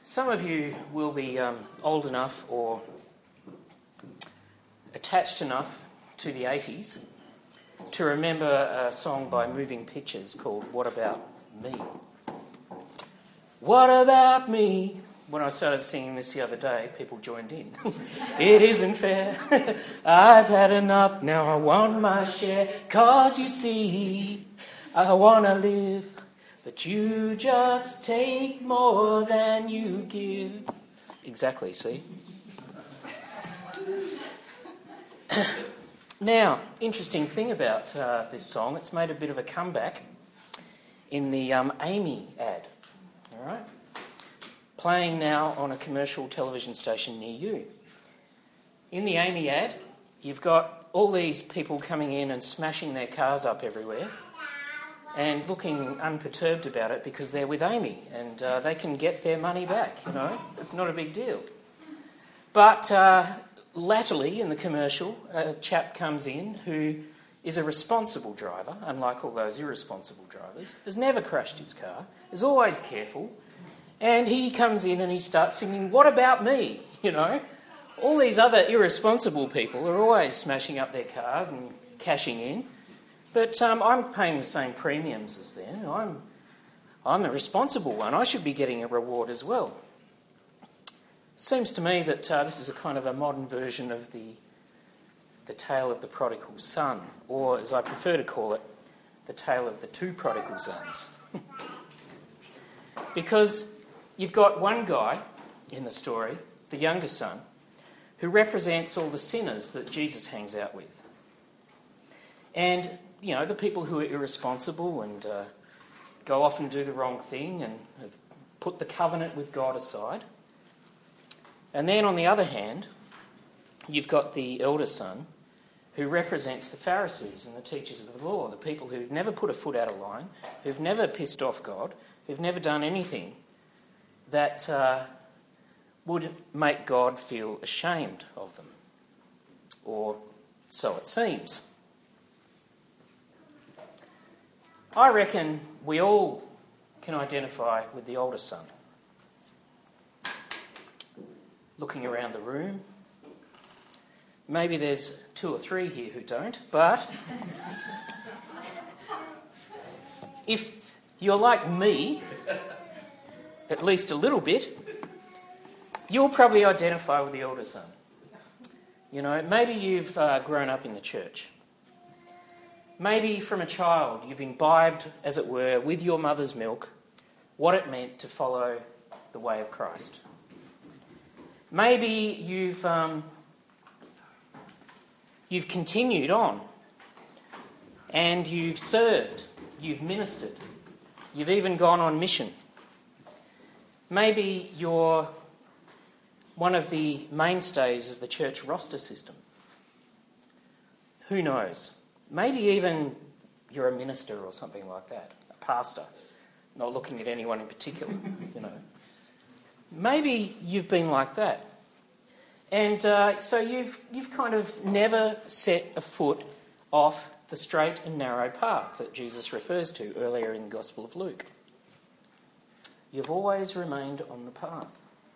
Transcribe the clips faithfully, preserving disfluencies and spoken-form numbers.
Some of you will be um, old enough or attached enough to the eighties to remember a song by Moving Pictures called What About Me? What about me? When I started singing this the other day, people joined in. It isn't fair. I've had enough. Now I want my share. 'Cause you see, I want to live. But you just take more than you give. Exactly, see? Now, interesting thing about uh, this song, it's made a bit of a comeback in the um, Amy ad. All right? Playing now on a commercial television station near you. In the Amy ad, you've got all these people coming in and smashing their cars up everywhere and looking unperturbed about it because they're with Amy and uh, they can get their money back, you know. It's not a big deal. But uh, latterly in the commercial, a chap comes in who is a responsible driver, unlike all those irresponsible drivers, has never crashed his car, is always careful, and he comes in and he starts singing, "What about me?" You know. All these other irresponsible people are always smashing up their cars and cashing in. But um, I'm paying the same premiums as them. I'm, I'm the responsible one. I should be getting a reward as well. Seems to me that uh, this is a kind of a modern version of the, the tale of the prodigal son, or as I prefer to call it, the tale of the two prodigal sons. Because you've got one guy in the story, the younger son, who represents all the sinners that Jesus hangs out with. And you know, the people who are irresponsible and uh, go off and do the wrong thing and have put the covenant with God aside. And then on the other hand, you've got the elder son who represents the Pharisees and the teachers of the law, the people who've never put a foot out of line, who've never pissed off God, who've never done anything that uh, would make God feel ashamed of them. Or so it seems. I reckon we all can identify with the older son. Looking around the room, maybe there's two or three here who don't, but if you're like me, at least a little bit, you'll probably identify with the older son. You know, maybe you've uh, grown up in the church. Maybe from a child you've imbibed, as it were, with your mother's milk, what it meant to follow the way of Christ. Maybe you've um, you've continued on and you've served, you've ministered, you've even gone on mission. Maybe you're one of the mainstays of the church roster system. Who knows? Maybe even you're a minister or something like that, a pastor, not looking at anyone in particular, you know. Maybe you've been like that. And uh, so you've you've kind of never set a foot off the straight and narrow path that Jesus refers to earlier in the Gospel of Luke. You've always remained on the path.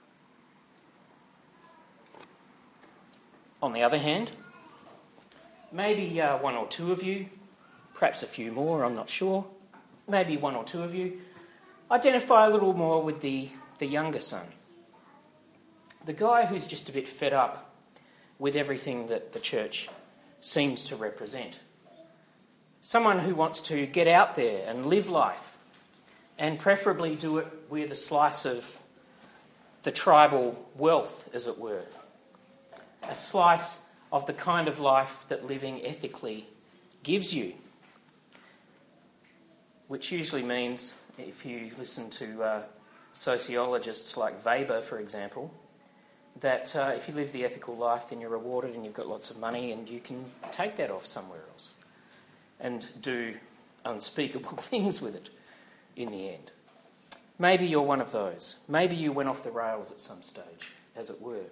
On the other hand, maybe uh, one or two of you, perhaps a few more, I'm not sure, maybe one or two of you, identify a little more with the, the younger son. The guy who's just a bit fed up with everything that the church seems to represent. Someone who wants to get out there and live life, and preferably do it with a slice of the tribal wealth, as it were. A slice of the kind of life that living ethically gives you. Which usually means, if you listen to uh, sociologists like Weber, for example, that uh, if you live the ethical life, then you're rewarded and you've got lots of money and you can take that off somewhere else and do unspeakable things with it in the end. Maybe you're one of those. Maybe you went off the rails at some stage, as it were.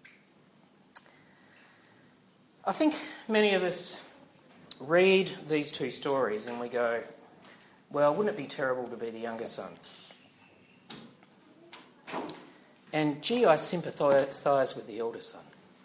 I think many of us read these two stories and we go, well, wouldn't it be terrible to be the younger son? And gee, I sympathise with the elder son.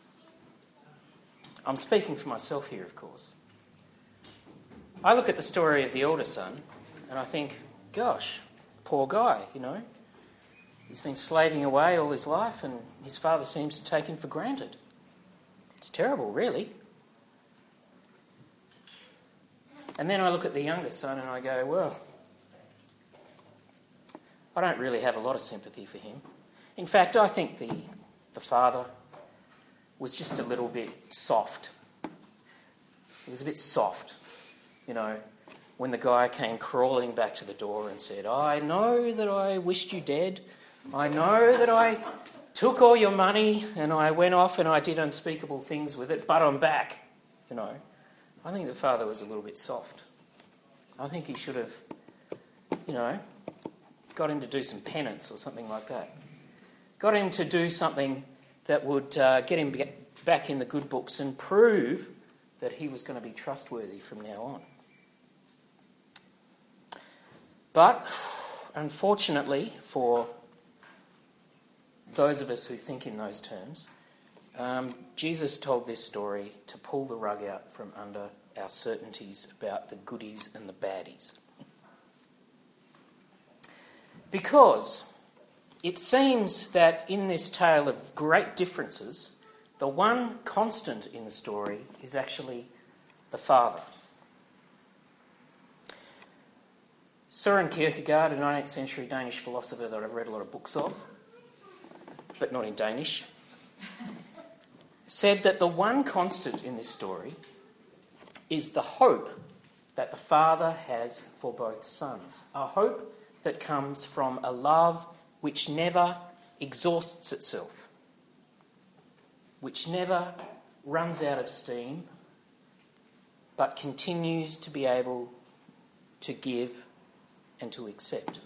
I'm speaking for myself here, of course. I look at the story of the elder son and I think, gosh, poor guy, you know. He's been slaving away all his life and his father seems to take him for granted. It's terrible, really. And then I look at the younger son and I go, well, I don't really have a lot of sympathy for him. In fact, I think the, the father was just a little bit soft. He was a bit soft, you know, when the guy came crawling back to the door and said, I know that I wished you dead. I know that I took all your money and I went off and I did unspeakable things with it, but I'm back, you know. I think the father was a little bit soft. I think he should have, you know, got him to do some penance or something like that. Got him to do something that would uh, get him back in the good books and prove that he was going to be trustworthy from now on. But, unfortunately, for those of us who think in those terms, um, Jesus told this story to pull the rug out from under our certainties about the goodies and the baddies. Because it seems that in this tale of great differences, the one constant in the story is actually the father. Søren Kierkegaard, a nineteenth century Danish philosopher that I've read a lot of books of, but not in Danish, said that the one constant in this story is the hope that the father has for both sons. A hope that comes from a love which never exhausts itself, which never runs out of steam, but continues to be able to give and to accept.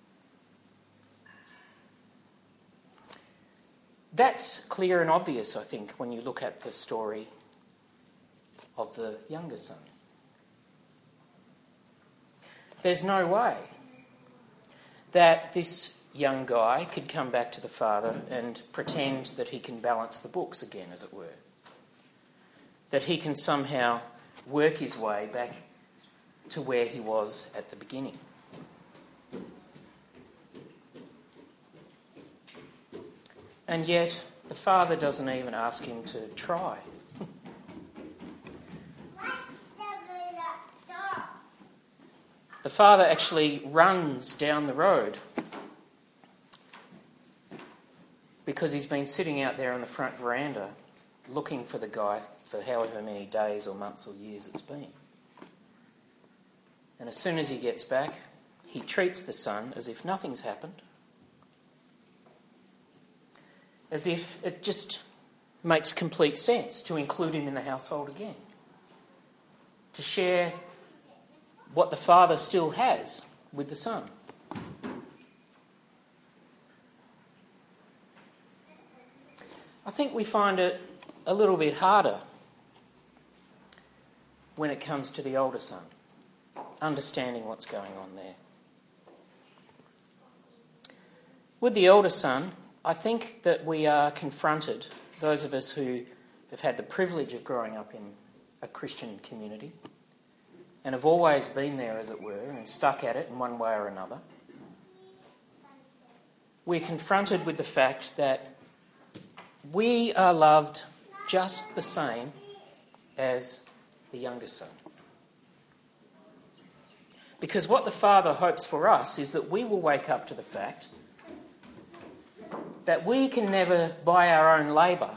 That's clear and obvious, I think, when you look at the story of the younger son. There's no way that this young guy could come back to the father and pretend that he can balance the books again, as it were. That he can somehow work his way back to where he was at the beginning. And yet, the father doesn't even ask him to try. The father actually runs down the road because he's been sitting out there on the front veranda looking for the guy for however many days or months or years it's been. And as soon as he gets back, he treats the son as if nothing's happened, as if it just makes complete sense to include him in the household again, to share what the father still has with the son. I think we find it a little bit harder when it comes to the older son, understanding what's going on there. With the older son, I think that we are confronted, those of us who have had the privilege of growing up in a Christian community and have always been there, as it were, and stuck at it in one way or another, we're confronted with the fact that we are loved just the same as the younger son. Because what the Father hopes for us is that we will wake up to the fact that we can never, by our own labour,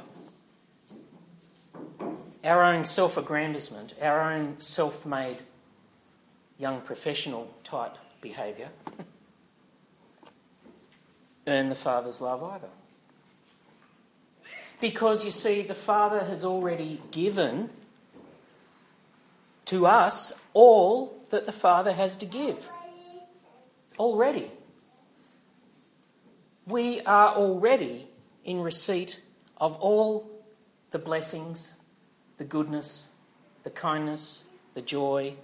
our own self-aggrandisement, our own self-made young professional type behaviour, earn the Father's love either. Because, you see, the Father has already given to us all that the Father has to give. Already. We are already in receipt of all the blessings, the goodness, the kindness, the joy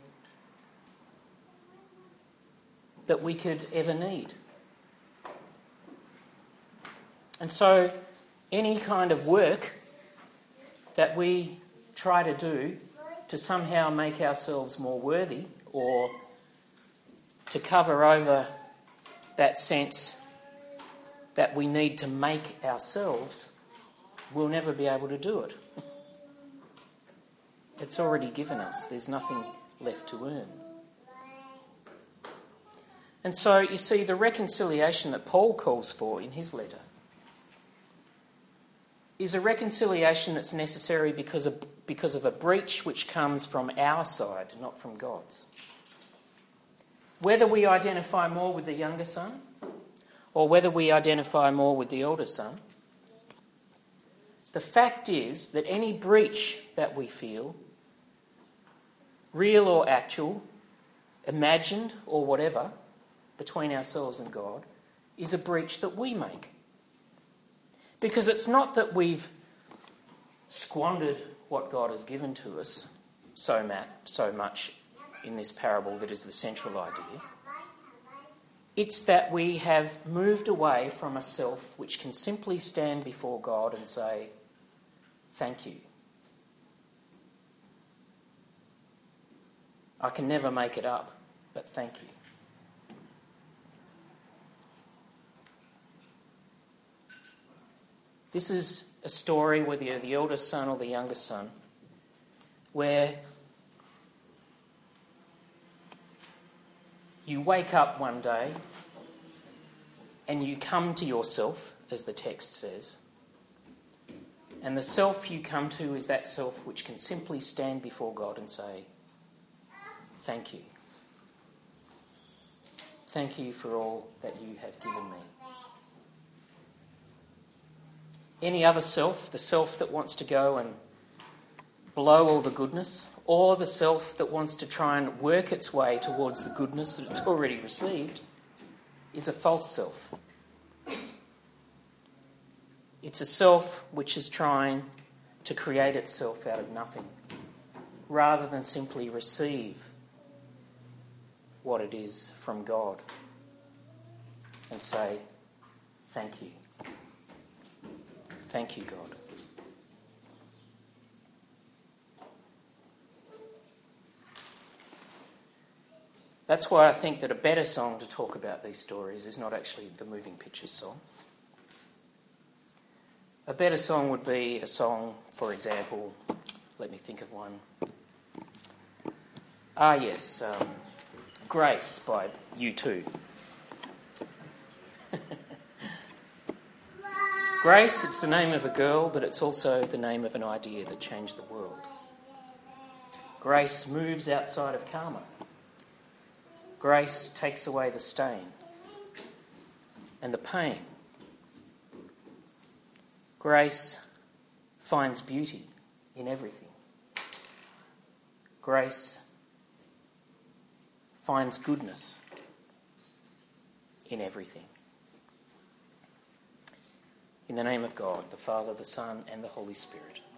that we could ever need. And so any kind of work that we try to do to somehow make ourselves more worthy or to cover over that sense that we need to make ourselves, we'll never be able to do it. It's already given us. There's nothing left to earn. And so, you see, the reconciliation that Paul calls for in his letter is a reconciliation that's necessary because of, because of a breach which comes from our side, not from God's. Whether we identify more with the younger son or whether we identify more with the older son, the fact is that any breach that we feel, real or actual, imagined or whatever, between ourselves and God, is a breach that we make. Because it's not that we've squandered what God has given to us so, ma- so much in this parable that is the central idea. It's that we have moved away from a self which can simply stand before God and say, thank you. I can never make it up, but thank you. This is a story, whether you're the eldest son or the youngest son, where you wake up one day and you come to yourself, as the text says, and the self you come to is that self which can simply stand before God and say, thank you. Thank you for all that you have given me. Any other self, the self that wants to go and blow all the goodness, or the self that wants to try and work its way towards the goodness that it's already received, is a false self. It's a self which is trying to create itself out of nothing, rather than simply receive what it is from God and say, thank you. Thank you, God. That's why I think that a better song to talk about these stories is not actually the Moving Pictures song. A better song would be a song, for example, let me think of one. Ah, yes, um, Grace by U two. Grace, it's the name of a girl, but it's also the name of an idea that changed the world. Grace moves outside of karma. Grace takes away the stain and the pain. Grace finds beauty in everything. Grace finds goodness in everything. In the name of God, the Father, the Son, and the Holy Spirit.